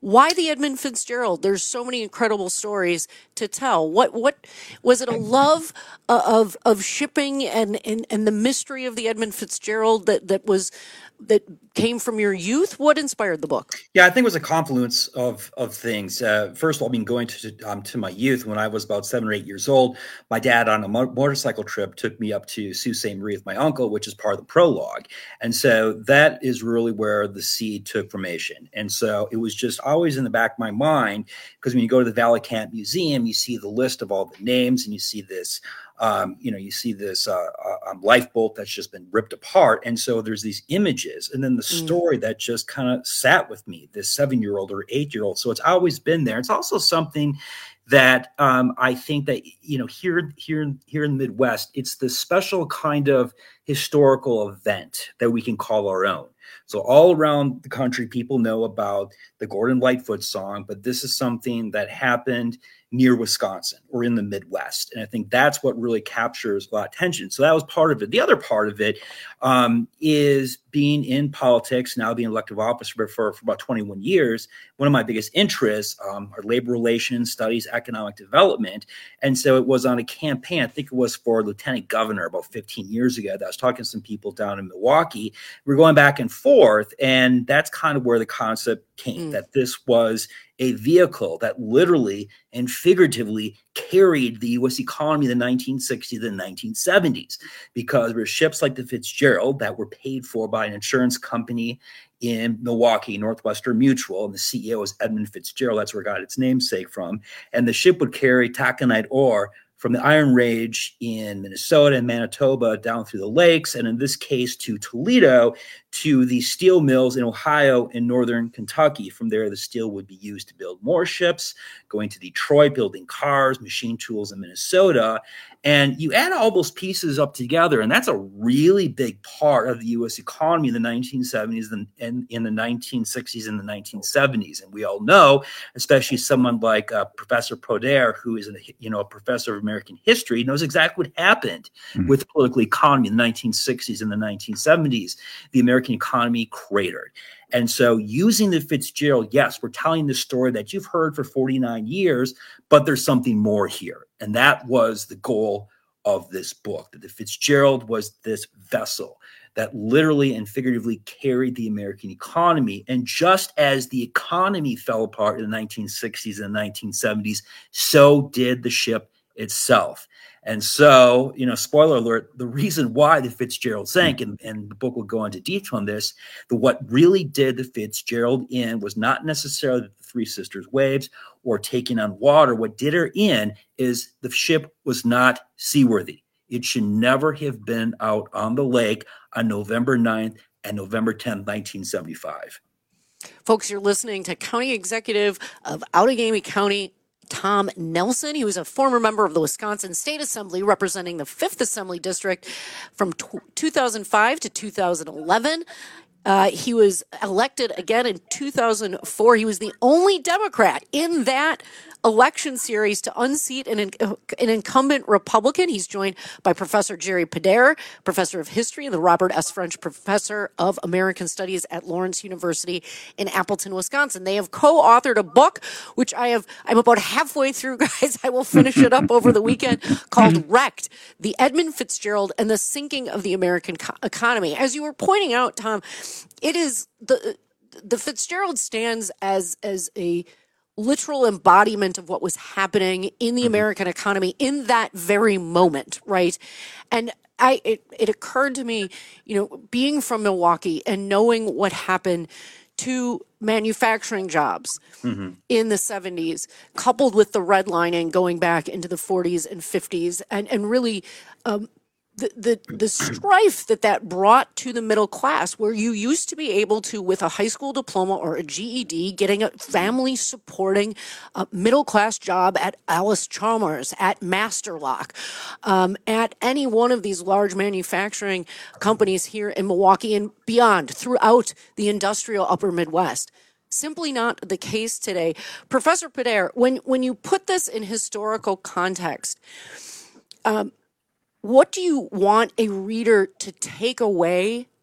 Why the Edmund Fitzgerald? There's so many incredible stories to tell. What what was it? A love uh, of of shipping and, and and the mystery of the Edmund Fitzgerald that that was that came from your youth? What inspired the book? Yeah, I think it was a confluence of of things. Uh, first of all, I mean, going to um, to my youth when I was about seven or eight years old, my dad on a mo- motorcycle trip took me up to Sault Ste. Marie with my uncle, which is part of the prologue, and so that is really where the seed took formation. And so it was just always in the back of my mind, because when you go to the Valley Camp Museum, you see the list of all the names, and you see this. Um, you know, you see this uh, uh, lifeboat that's just been ripped apart. And so there's these images and then the story mm. that just kind of sat with me, this seven-year-old or eight-year-old. So it's always been there. It's also something that um, I think that, you know, here, here, here in the Midwest, it's the special kind of historical event that we can call our own. So all around the country, people know about the Gordon Lightfoot song, but this is something that happened near Wisconsin or in the Midwest. And I think that's what really captures a lot of attention. So that was part of it. The other part of it um, is being in politics, now being elected office for, for, for about twenty-one years. One of my biggest interests um, are labor relations, studies, economic development. And so it was on a campaign, I think it was for lieutenant governor about fifteen years ago, that I was talking to some people down in Milwaukee. We were going back and forth, and that's kind of where the concept came, mm. that this was a vehicle that literally and figuratively carried the U S economy in the nineteen sixties and nineteen seventies, because there were ships like the Fitzgerald that were paid for by an insurance company in Milwaukee, Northwestern Mutual, and the C E O was Edmund Fitzgerald. That's where it got its namesake from. And the ship would carry taconite ore from the Iron Range in Minnesota and Manitoba down through the lakes, and in this case to Toledo, to the steel mills in Ohio and northern Kentucky. From there, the steel would be used to build more ships, going to Detroit, building cars, machine tools in Minnesota. And you add all those pieces up together, and that's a really big part of the U S economy in the nineteen seventies and, and in the nineteen sixties and the nineteen seventies. And we all know, especially someone like uh, Professor Poder, who is a, you know, a professor of American history, knows exactly what happened mm-hmm. with the political economy in the nineteen sixties and the nineteen seventies. The American economy cratered. And so using the Fitzgerald, yes, we're telling the story that you've heard for forty-nine years, but there's something more here. And that was the goal of this book, that the Fitzgerald was this vessel that literally and figuratively carried the American economy. And just as the economy fell apart in the nineteen sixties and nineteen seventies, so did the ship itself. And so, you know, spoiler alert, the reason why the Fitzgerald sank, and, and the book will go into detail on this, the what really did the Fitzgerald in was not necessarily the Three Sisters waves or taking on water. What did her in is the ship was not seaworthy. It should never have been out on the lake on November ninth and November tenth, nineteen seventy-five. Folks, you're listening to County Executive of Outagamie County, Tom Nelson. He was a former member of the Wisconsin State Assembly representing the fifth Assembly District from t- two thousand five to two thousand eleven. Uh, he was elected again in two thousand four. He was the only Democrat in that election series to unseat an, an incumbent Republican. He's joined by Professor Jerry Poder, professor of history, and the Robert S. French professor of American Studies at Lawrence University in Appleton, Wisconsin. They have co-authored a book, which I have, I'm about halfway through, guys. I will finish it up over the weekend, called Wrecked, The Edmund Fitzgerald and the Sinking of the American Co- Economy. As you were pointing out, Tom, it is the, the Fitzgerald stands as, as a literal embodiment of what was happening in the American economy in that very moment, right? And I, it, it occurred to me, you know, being from Milwaukee and knowing what happened to manufacturing jobs mm-hmm. in the seventies, coupled with the redlining going back into the forties and fifties, and, and really um, the, the the strife that that brought to the middle class, where you used to be able to, with a high school diploma or a G E D, getting a family supporting uh, middle class job at Alice Chalmers, at Masterlock, um, at any one of these large manufacturing companies here in Milwaukee and beyond, throughout the industrial upper Midwest. Simply not the case today. Professor Poder, when when you put this in historical context, um, what do you want a reader to take away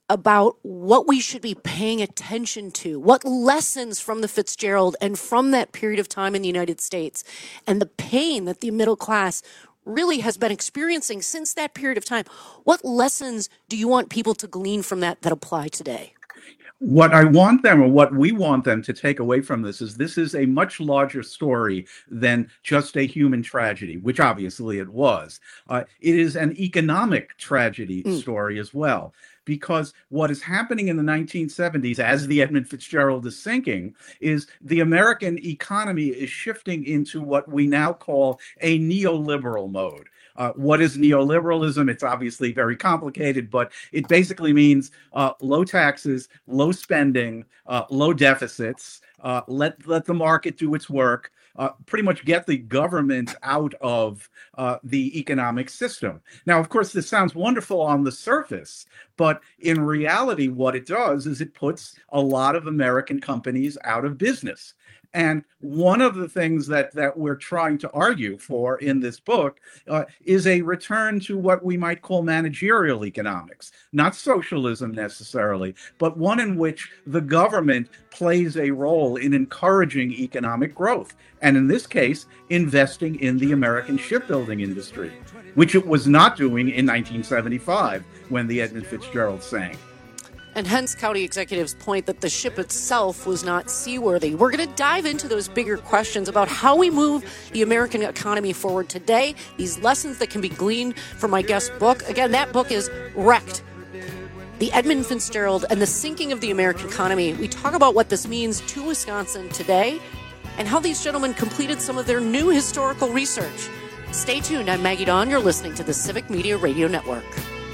about what we should be paying attention to, what lessons from the Fitzgerald and from that period of time in the United States and the pain that the middle class really has been experiencing since that period of time. What lessons do you want people to glean from that that apply today? What I want them, or what we want them to take away from this, is this is a much larger story than just a human tragedy, which obviously it was. Uh, it is an economic tragedy mm. story as well, because what is happening in the nineteen seventies, as the Edmund Fitzgerald is sinking, is the American economy is shifting into what we now call a neoliberal mode. Uh, what is neoliberalism? It's obviously very complicated, but it basically means uh, low taxes, low spending, uh, low deficits, uh, let, let the market do its work, uh, pretty much get the government out of uh, the economic system. Now, of course, this sounds wonderful on the surface, but in reality, what it does is it puts a lot of American companies out of business. And one of the things that, that we're trying to argue for in this book uh, is a return to what we might call managerial economics, not socialism necessarily, but one in which the government plays a role in encouraging economic growth. And in this case, investing in the American shipbuilding industry, which it was not doing in nineteen seventy-five when the Edmund Fitzgerald sank. And hence county executives point that the ship itself was not seaworthy. We're going to dive into those bigger questions about how we move the American economy forward today, these lessons that can be gleaned from my guest's book. Again, that book is Wrecked, The Edmund Fitzgerald and the Sinking of the American Economy. We talk about what this means to Wisconsin today and how these gentlemen completed some of their new historical research. Stay tuned. I'm Maggie Dawn. You're listening to the Civic Media Radio Network.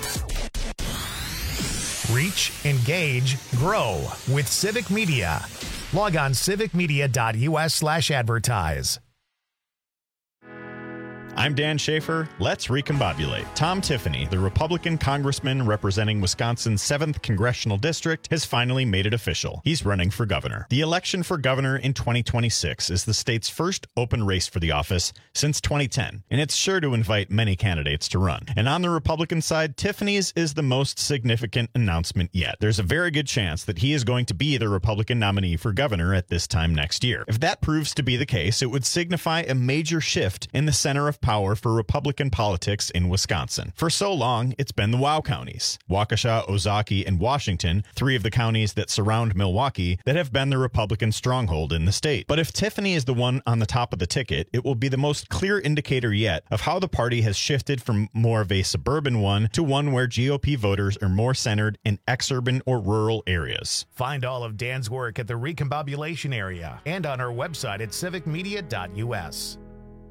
Reach, engage, grow with Civic Media. Log on civicmedia.us slash advertise. I'm Dan Schaefer. Let's recombobulate. Tom Tiffany, the Republican congressman representing Wisconsin's seventh Congressional District, has finally made it official. He's running for governor. The election for governor in twenty twenty-six is the state's first open race for the office since twenty ten, and it's sure to invite many candidates to run. And on the Republican side, Tiffany's is the most significant announcement yet. There's a very good chance that he is going to be the Republican nominee for governor at this time next year. If that proves to be the case, it would signify a major shift in the center of power for Republican politics in Wisconsin. For so long, it's been the WOW counties, Waukesha, Ozaukee, and Washington, three of the counties that surround Milwaukee, that have been the Republican stronghold in the state. But if Tiffany is the one on the top of the ticket, it will be the most clear indicator yet of how the party has shifted from more of a suburban one to one where G O P voters are more centered in exurban or rural areas. Find all of Dan's work at the Recombobulation area and on our website at civic media dot u s.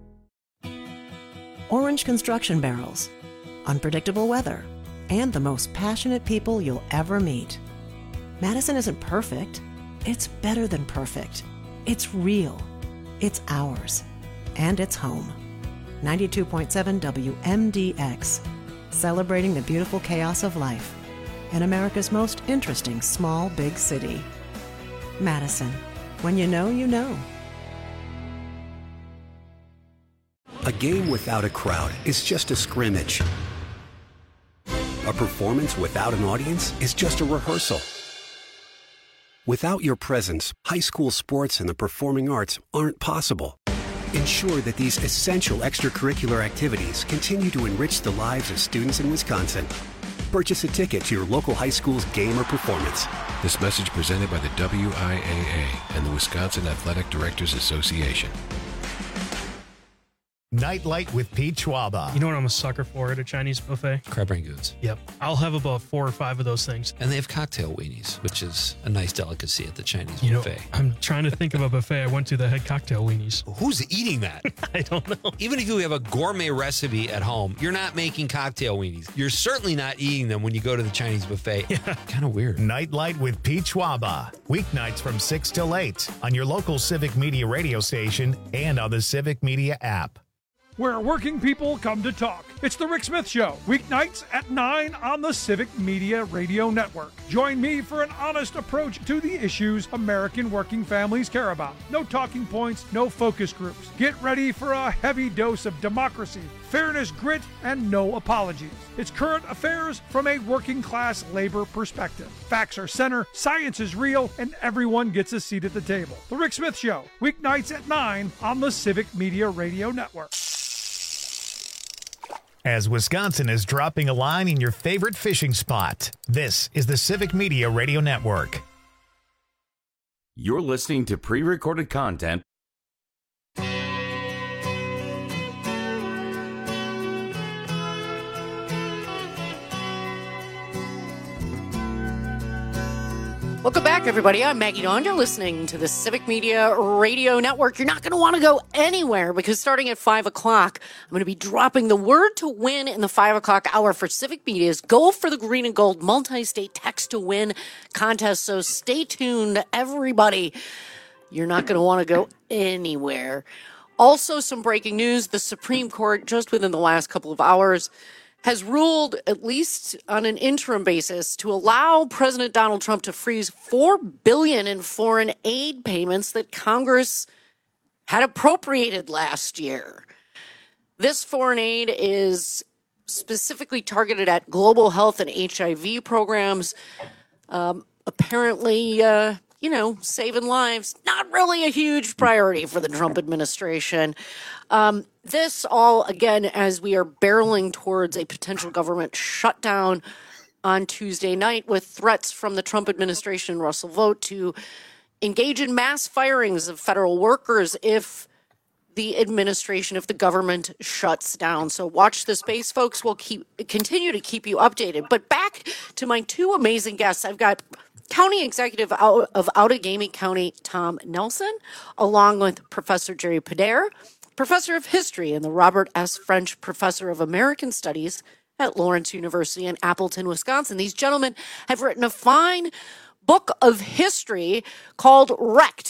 Orange construction barrels, unpredictable weather, and the most passionate people you'll ever meet. Madison isn't perfect. It's better than perfect. It's real. It's ours. And it's home. ninety-two point seven W M D X, celebrating the beautiful chaos of life in America's most interesting small, big city. Madison. When you know, you know. A game without a crowd is just a scrimmage. A performance without an audience is just a rehearsal. Without your presence, high school sports and the performing arts aren't possible. Ensure that these essential extracurricular activities continue to enrich the lives of students in Wisconsin. Purchase a ticket to your local high school's game or performance. This message presented by the W I A A and the Wisconsin Athletic Directors Association. Nightlight with Pete Schwaba. You know what I'm a sucker for at a Chinese buffet? Crab rangoons. Yep. I'll have about four or five of those things. And they have cocktail weenies, which is a nice delicacy at the Chinese you buffet. Know, I'm trying to think of a buffet I went to that had cocktail weenies. Who's eating that? I don't know. Even if you have a gourmet recipe at home, you're not making cocktail weenies. You're certainly not eating them when you go to the Chinese buffet. Yeah. Kind of weird. Nightlight with Pete Schwaba. Weeknights from six till eight on your local Civic Media radio station and on the Civic Media app. where working people come to talk. It's The Rick Smith Show, weeknights at nine on the Civic Media Radio Network. Join me for an honest approach to the issues American working families care about. No talking points, no focus groups. Get ready for a heavy dose of democracy, fairness, grit, and no apologies. It's current affairs from a working class labor perspective. Facts are center, science is real, and everyone gets a seat at the table. The Rick Smith Show, weeknights at nine on the Civic Media Radio Network. As Wisconsin is dropping a line in your favorite fishing spot, this is the Civic Media Radio Network. You're listening to pre-recorded content. Welcome back, everybody. I'm Maggie Dawn. You're listening to the Civic Media Radio Network. You're not going to want to go anywhere because starting at five o'clock, I'm going to be dropping the word to win in the five o'clock hour for Civic Media's Go for the Green and Gold multi-state text to win contest. So stay tuned, everybody. You're not going to want to go anywhere. Also, some breaking news. The Supreme Court, just within the last couple of hours, has ruled, at least on an interim basis, to allow President Donald Trump to freeze four billion dollars in foreign aid payments that Congress had appropriated last year. This foreign aid is specifically targeted at global health and H I V programs. Um, apparently, uh, you know, saving lives, not really a huge priority for the Trump administration. Um, this all, again, as we are barreling towards a potential government shutdown on Tuesday night with threats from the Trump administration and Russell Vought to engage in mass firings of federal workers if the administration, if the government shuts down. So watch the space, folks. We'll keep continue to keep you updated. But back to my two amazing guests. I've got County Executive of Outagamie County, Tom Nelson, along with Professor Jerry Podair, Professor of History and the Robert S. French Professor of American Studies at Lawrence University in Appleton, Wisconsin. These gentlemen have written a fine book of history called Wrecked: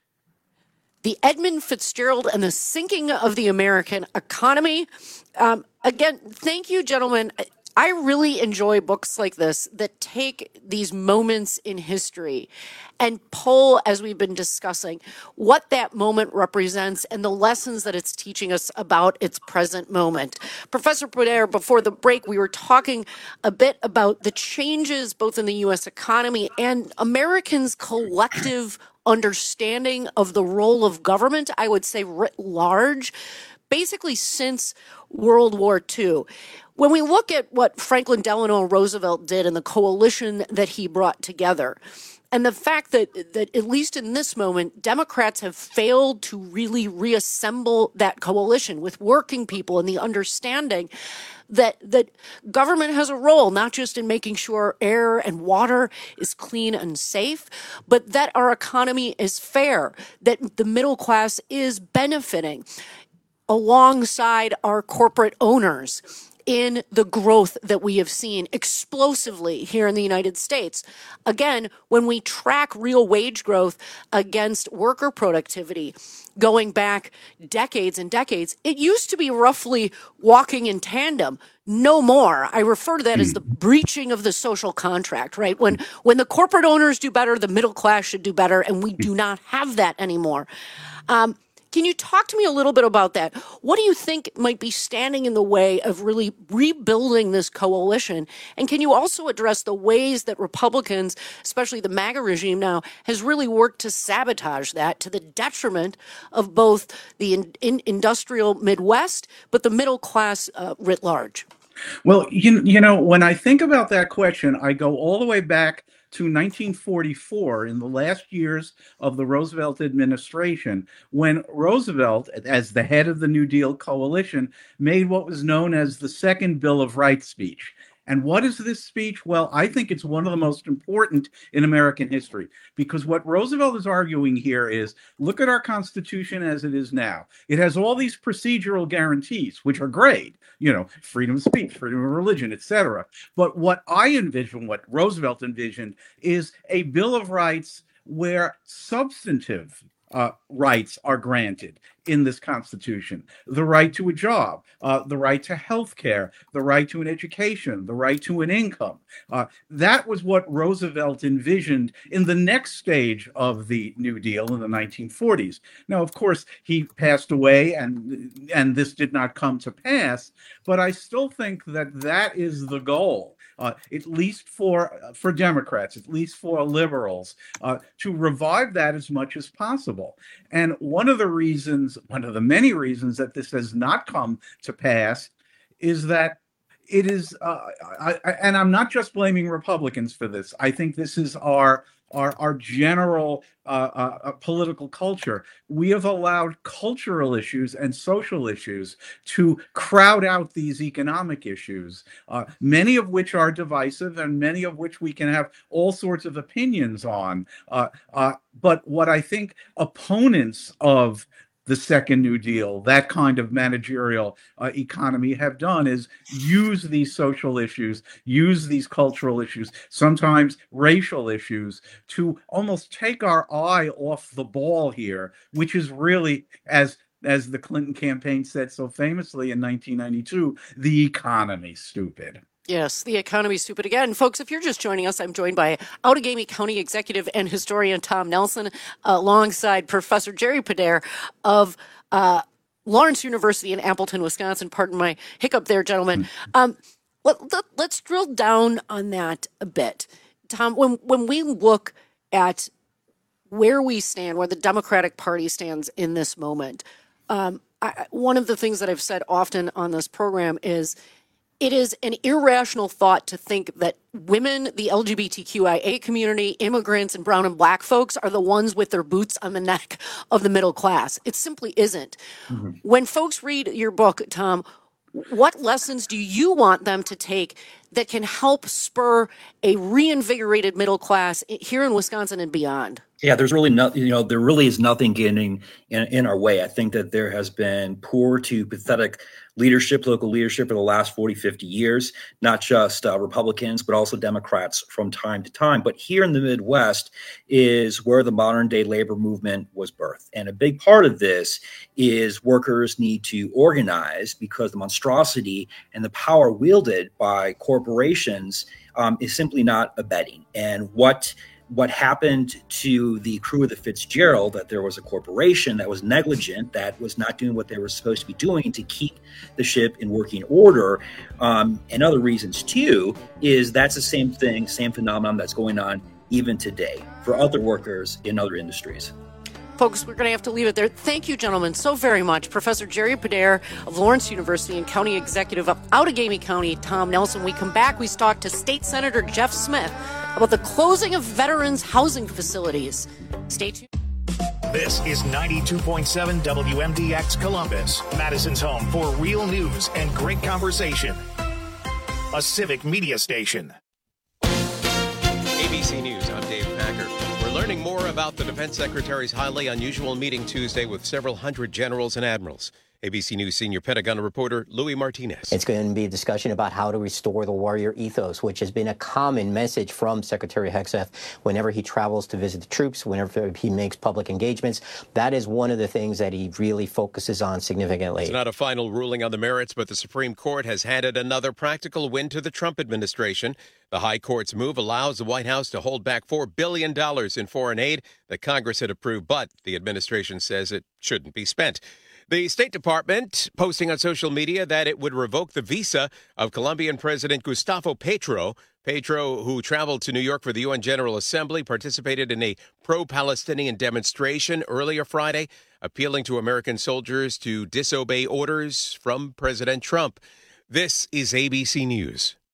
The Edmund Fitzgerald and the Sinking of the American Economy. Um, again, thank you, gentlemen. I really enjoy books like this that take these moments in history and pull, as we've been discussing, what that moment represents and the lessons that it's teaching us about its present moment. Professor Podair, before the break, we were talking a bit about the changes both in the U S economy and Americans' collective understanding of the role of government, I would say writ large, basically since World War Two. When we look at what Franklin Delano Roosevelt did and the coalition that he brought together, and the fact that, that at least in this moment, Democrats have failed to really reassemble that coalition with working people and the understanding that that government has a role, not just in making sure air and water is clean and safe, but that our economy is fair, that the middle class is benefiting alongside our corporate owners in the growth that we have seen explosively here in the United States. Again, when we track real wage growth against worker productivity going back decades and decades, it used to be roughly walking in tandem. No more. I refer to that as the breaching of the social contract, right? When when the corporate owners do better, the middle class should do better, and we do not have that anymore. Um, Can you talk to me a little bit about that? What do you think might be standing in the way of really rebuilding this coalition? And can you also address the ways that Republicans, especially the MAGA regime now, has really worked to sabotage that to the detriment of both the in, in industrial Midwest, but the middle class uh, writ large? Well, you, you know, when I think about that question, I go all the way back to nineteen forty-four, in the last years of the Roosevelt administration, when Roosevelt, as the head of the New Deal coalition, made what was known as the Second Bill of Rights speech. And what is this speech? Well, I think it's one of the most important in American history, because what Roosevelt is arguing here is, look at our Constitution as it is now. It has all these procedural guarantees, which are great, you know, freedom of speech, freedom of religion, et cetera. But what I envision, what Roosevelt envisioned, is a Bill of Rights where substantive uh, rights are granted in this Constitution. The right to a job, uh, the right to health care, the right to an education, the right to an income. Uh, that was what Roosevelt envisioned in the next stage of the New Deal in the nineteen forties. Now, of course, he passed away and, and this did not come to pass, but I still think that that is the goal. Uh, at least for uh, for Democrats, at least for liberals, uh, to revive that as much as possible. And one of the reasons, one of the many reasons that this has not come to pass is that it is, uh, I, I, and I'm not just blaming Republicans for this. I think this is our our, our general uh, uh, political culture. We have allowed cultural issues and social issues to crowd out these economic issues, uh, many of which are divisive and many of which we can have all sorts of opinions on. Uh, uh, but what I think opponents of the Second New Deal, that kind of managerial uh, economy, have done is use these social issues, use these cultural issues, sometimes racial issues, to almost take our eye off the ball here, which is really, as as the Clinton campaign said so famously in nineteen ninety-two, the economy, stupid. Yes, the economy stupid again. Folks, if you're just joining us, I'm joined by Outagamie County Executive and Historian Tom Nelson, uh, alongside Professor Jerry Podair of uh, Lawrence University in Appleton, Wisconsin. Pardon my hiccup there, gentlemen. Um, let, let, let's drill down on that a bit. Tom, when, when we look at where we stand, where the Democratic Party stands in this moment, um, I, one of the things that I've said often on this program is it is an irrational thought to think that women, the L G B T Q I A community, immigrants, and brown and black folks are the ones with their boots on the neck of the middle class. It simply isn't. Mm-hmm. When folks read your book, Tom, what lessons do you want them to take that can help spur a reinvigorated middle class here in Wisconsin and beyond? Yeah, there's really nothing, you know, there really is nothing getting in, in our way. I think that there has been poor to pathetic leadership, local leadership for the last forty, fifty years, not just uh, Republicans, but also Democrats from time to time. But here in the Midwest is where the modern day labor movement was birthed. And a big part of this is workers need to organize because the monstrosity and the power wielded by corporations um, is simply not abetting. And what What happened to the crew of the Fitzgerald, that there was a corporation that was negligent, that was not doing what they were supposed to be doing to keep the ship in working order, um, and other reasons too, is that's the same thing, same phenomenon that's going on even today for other workers in other industries. Folks, we're going to have to leave it there. Thank you, gentlemen, so very much. Professor Jerry Podair of Lawrence University and County Executive of Outagamie County, Tom Nelson. We come back, we talk to State Senator Jeff Smith about the closing of veterans' housing facilities. Stay tuned. This is ninety-two point seven W M D X Columbus, Madison's home for real news and great conversation. A civic media station. A B C News, I'm Dave Packer. We're learning more about the Defense Secretary's highly unusual meeting Tuesday with several hundred generals and admirals. A B C News senior Pentagon reporter Louis Martinez. It's going to be a discussion about how to restore the warrior ethos, which has been a common message from Secretary Hegseth whenever he travels to visit the troops, whenever he makes public engagements. That is one of the things that he really focuses on significantly. It's not a final ruling on the merits, but the Supreme Court has handed another practical win to the Trump administration. The High Court's move allows the White House to hold back four billion dollars in foreign aid that Congress had approved, but the administration says it shouldn't be spent. The State Department posting on social media that it would revoke the visa of Colombian President Gustavo Petro. Petro, who traveled to New York for the U N General Assembly, participated in a pro-Palestinian demonstration earlier Friday, appealing to American soldiers to disobey orders from President Trump. This is A B C News.